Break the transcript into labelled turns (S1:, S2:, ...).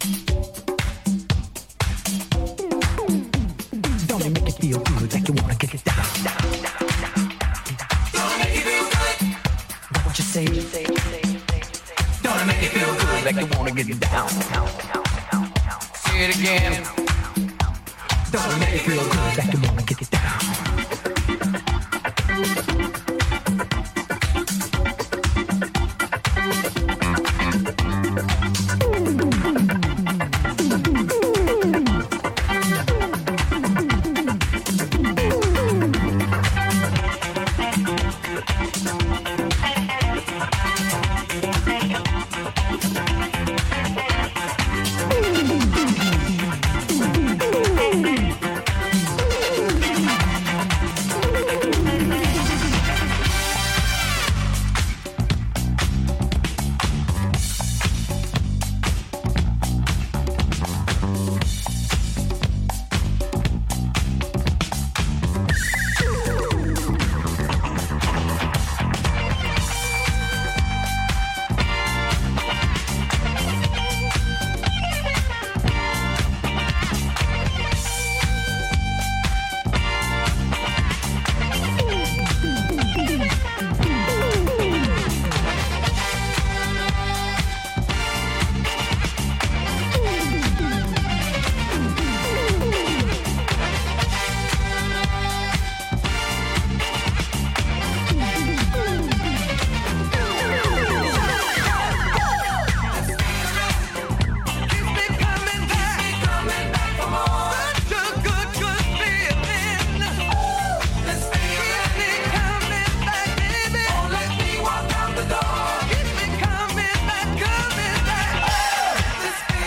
S1: Don't it make you feel good like you wanna get it down? Don't it make you feel good? What you say? Don't it make you feel good like you wanna get it down? Say it again. Don't it make you feel good like you wanna get it down?